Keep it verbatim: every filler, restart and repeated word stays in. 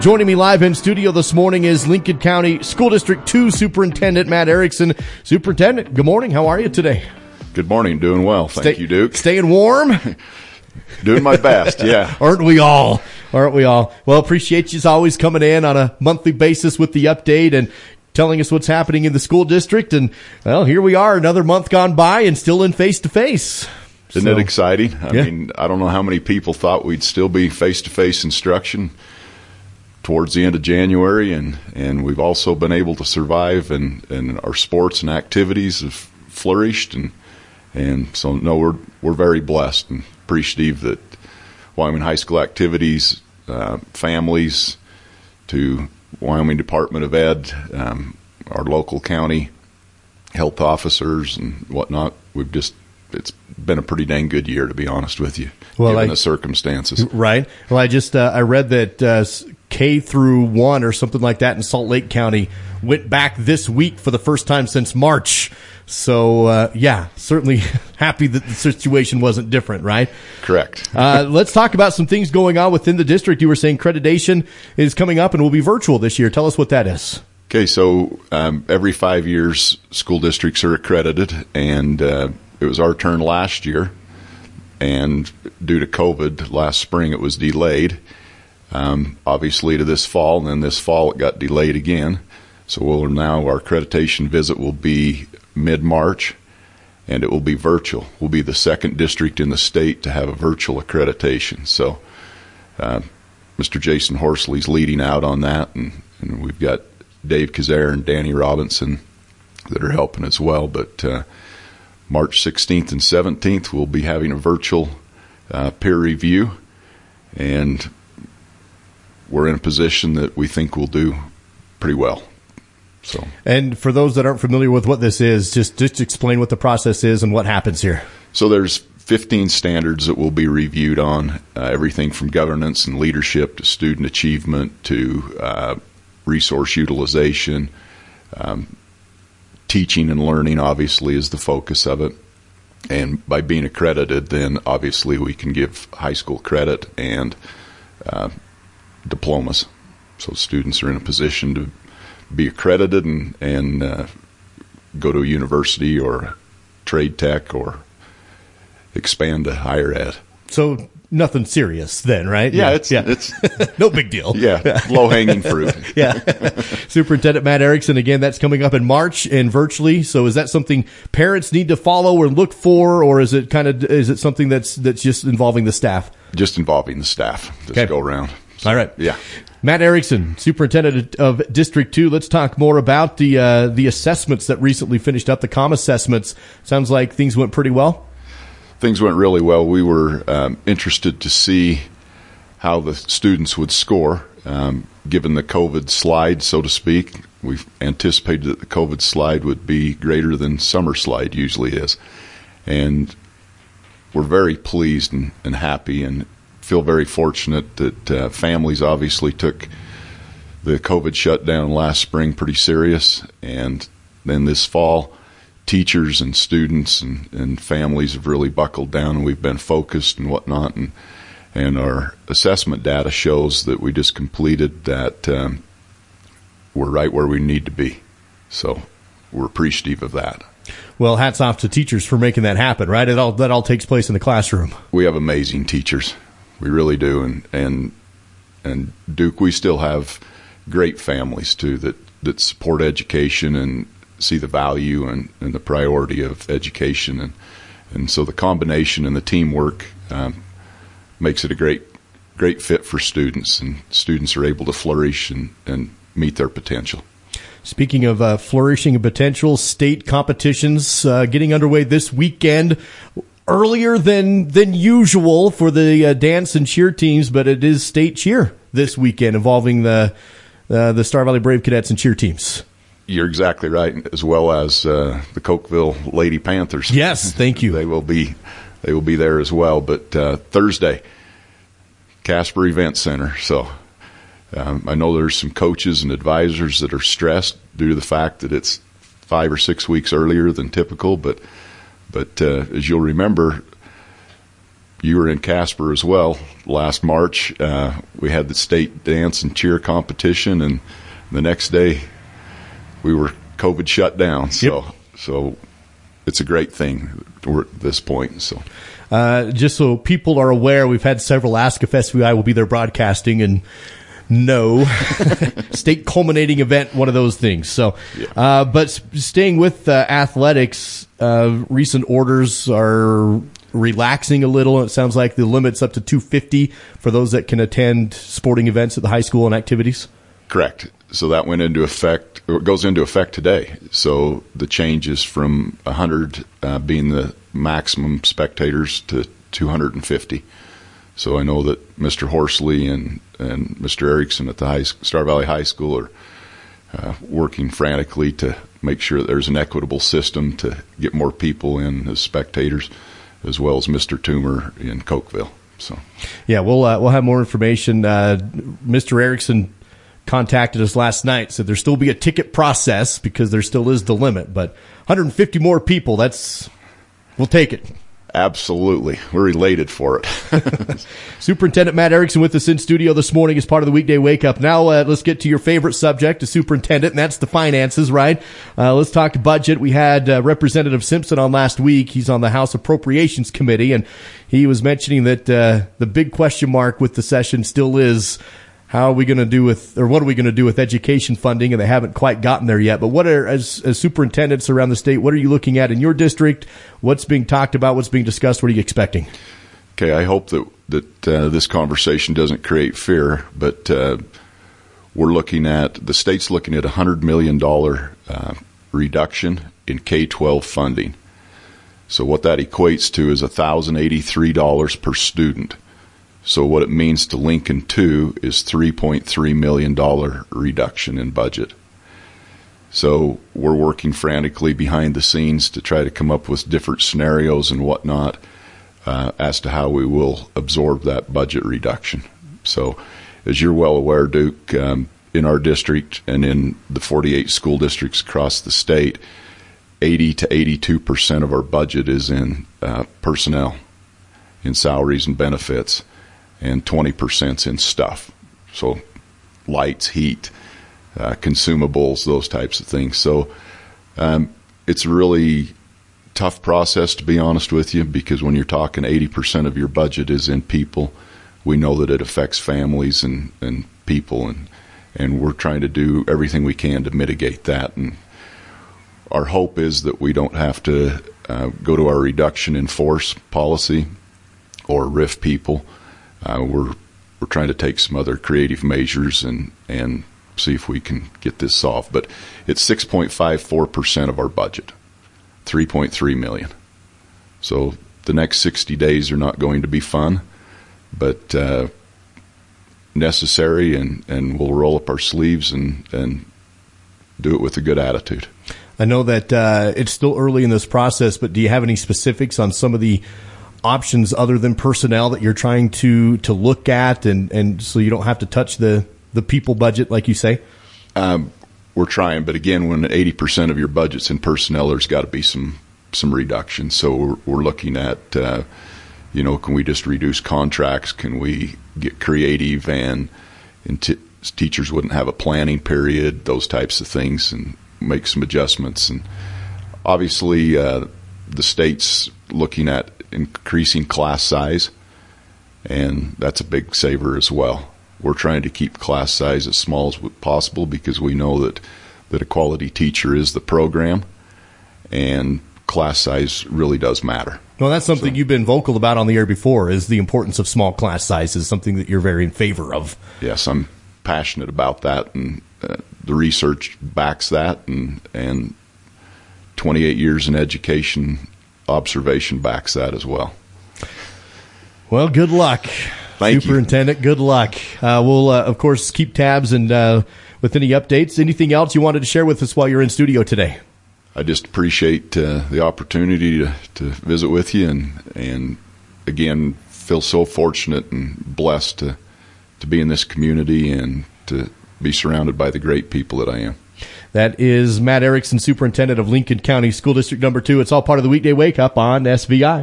Joining me live in studio this morning is Lincoln County School District two Superintendent Matt Erickson. Superintendent, good morning. How are you today? Good morning. Doing well. Thank Stay, you, Duke. Staying warm? Doing my best, yeah. Aren't we all? Aren't we all? Well, appreciate you as always coming in on a monthly basis with the update and telling us what's happening in the school district. And, well, here we are, another month gone by and still in face-to-face. Isn't so, it exciting? I yeah. mean, I don't know how many people thought we'd still be face-to-face instruction towards the end of January, and, and we've also been able to survive, and, and our sports and activities have flourished, and and so no, we're we're very blessed and appreciative that Wyoming High School activities, uh, families, to Wyoming Department of Ed, um, our local county health officers and whatnot, we've just it's been a pretty dang good year, to be honest with you, well, given I, the circumstances. Right. Well, I just uh, I read that uh, K through one or something like that in Salt Lake County went back this week for the first time since March. So, uh, yeah, certainly happy that the situation wasn't different, right? Correct. uh, let's talk about some things going on within the district. You were saying accreditation is coming up and will be virtual this year. Tell us what that is. Okay, so um, every five years, school districts are accredited, and uh, it was our turn last year, and due to COVID last spring, it was delayed, um, obviously to this fall, and then this fall it got delayed again. So we'll now, our accreditation visit will be mid-March, and it will be virtual. We'll be the second district in the state to have a virtual accreditation. So uh, Mister Jason Horsley's leading out on that, and, and we've got Dave Kazare and Danny Robinson that are helping as well. But uh, March sixteenth and seventeenth, we'll be having a virtual uh, peer review, and we're in a position that we think we'll do pretty well. So, and for those that aren't familiar with what this is, just just explain what the process is and what happens here. So there's fifteen standards that will be reviewed on, uh, everything from governance and leadership to student achievement to uh, resource utilization. Um, teaching and learning obviously is the focus of it. And by being accredited, then obviously we can give high school credit and uh, diplomas. So students are in a position to be accredited and, and uh, go to a university or trade tech or expand to higher ed. So nothing serious then, right? Yeah, yeah. it's yeah. it's no big deal. Yeah, low-hanging fruit. Yeah. Superintendent Matt Erickson, again, that's coming up in March and virtually. So is that something parents need to follow or look for, or is it kind of is it something that's that's just involving the staff? Just involving the staff this okay. go around. So, all right. Yeah. Matt Erickson, Superintendent of District two. Let's talk more about the uh, the assessments that recently finished up, the comm assessments. Sounds like things went pretty well. Things went really well. We were um, interested to see how the students would score, um, given the COVID slide, so to speak. We anticipated that the COVID slide would be greater than summer slide usually is. And we're very pleased and, and happy and feel very fortunate that uh, families obviously took the COVID shutdown last spring pretty serious, and then this fall teachers and students and, and families have really buckled down, and we've been focused and whatnot, and and our assessment data shows that we just completed that um, we're right where we need to be. So we're appreciative of that. Well, hats off to teachers for making that happen, right? It all that all takes place in the classroom. We have amazing teachers. We really do, and and and Duke, we still have great families too that, that support education and see the value and, and the priority of education, and and so the combination and the teamwork um, makes it a great great fit for students, and students are able to flourish and, and meet their potential. Speaking of uh, flourishing and potential, state competitions uh, getting underway this weekend. Earlier than than usual for the uh, dance and cheer teams, but it is state cheer this weekend involving the uh, the Star Valley Brave Cadets and cheer teams. You're exactly right, as well as uh, the Cokeville Lady Panthers. Yes, thank you. they will be they will be there as well. But uh, Thursday, Casper Event Center. So um, I know there's some coaches and advisors that are stressed due to the fact that it's five or six weeks earlier than typical, but. But uh, as you'll remember, you were in Casper as well last March. Uh, we had the state dance and cheer competition, and the next day we were COVID shut down. So, yep. so it's a great thing we're at this point. So, uh, just so people are aware, we've had several ask if S V I will be there broadcasting, and no state culminating event, one of those things. So, yeah. uh, but staying with uh, athletics, uh, recent orders are relaxing a little. It sounds like the limit's up to two hundred fifty for those that can attend sporting events at the high school and activities. Correct. So that went into effect, or it goes into effect today. So the changes from one hundred uh, being the maximum spectators to two hundred fifty. So I know that Mister Horsley and, and Mister Erickson at the high, Star Valley High School are uh, working frantically to make sure that there's an equitable system to get more people in as spectators, as well as Mister Toomer in Cokeville. So, yeah, we'll uh, we'll have more information. Uh, Mister Erickson contacted us last night, said there'll still be a ticket process because there still is the limit, but one hundred fifty more people, that's, we'll take it. Absolutely. We're elated for it. Superintendent Matt Erickson with us in studio this morning as part of the Weekday Wake Up. Now uh, let's get to your favorite subject, the superintendent, and that's the finances, right? Uh, let's talk budget. We had uh, Representative Simpson on last week. He's on the House Appropriations Committee, and he was mentioning that uh, the big question mark with the session still is, how are we going to do with, or what are we going to do with education funding? And they haven't quite gotten there yet. But what are, as, as superintendents around the state, what are you looking at in your district? What's being talked about? What's being discussed? What are you expecting? Okay, I hope that that uh, this conversation doesn't create fear, but uh, we're looking at, the state's looking at a one hundred million dollars uh, reduction in K twelve funding. So what that equates to is one thousand eighty-three dollars per student. So what it means to Lincoln two is three point three million dollars reduction in budget. So we're working frantically behind the scenes to try to come up with different scenarios and whatnot uh, as to how we will absorb that budget reduction. So as you're well aware, Duke, um, in our district and in the forty-eight school districts across the state, eighty to eighty-two percent of our budget is in uh, personnel, in salaries and benefits, and twenty percent in stuff. So lights, heat, uh, consumables, those types of things. So um, it's a really tough process, to be honest with you, because when you're talking eighty percent of your budget is in people, we know that it affects families and, and people, and, and we're trying to do everything we can to mitigate that. And our hope is that we don't have to uh, go to our reduction in force policy or R I F people. Uh, we're we're trying to take some other creative measures and, and see if we can get this solved. But it's six point five four percent of our budget, three point three million dollars. So the next sixty days are not going to be fun, but uh, necessary, and, and we'll roll up our sleeves and, and do it with a good attitude. I know that uh, it's still early in this process, but do you have any specifics on some of the options other than personnel that you're trying to, to look at, and, and so you don't have to touch the, the people budget, like you say? Um, we're trying, but again, when eighty percent of your budget's in personnel, there's got to be some, some reduction. So we're, we're looking at, uh, you know, can we just reduce contracts? Can we get creative and, and t- teachers wouldn't have a planning period, those types of things, and make some adjustments. And obviously, uh, the state's looking at increasing class size, and that's a big saver as well. We're trying to keep class size as small as possible because we know that, that a quality teacher is the program, and class size really does matter. Well, that's something so, you've been vocal about on the air before, is the importance of small class sizes, something that you're very in favor of. Yes, I'm passionate about that, and uh, the research backs that, and, and twenty-eight years in education observation backs that as well. Well, good luck, Thank Superintendent. You. Good luck. Uh, we'll, uh, of course, keep tabs and uh, with any updates. Anything else you wanted to share with us while you're in studio today? I just appreciate uh, the opportunity to, to visit with you, and and again, feel so fortunate and blessed to to be in this community and to be surrounded by the great people that I am. That is Matt Erickson, Superintendent of Lincoln County School District Number Two. It's all part of the Weekday Wake Up on S V I.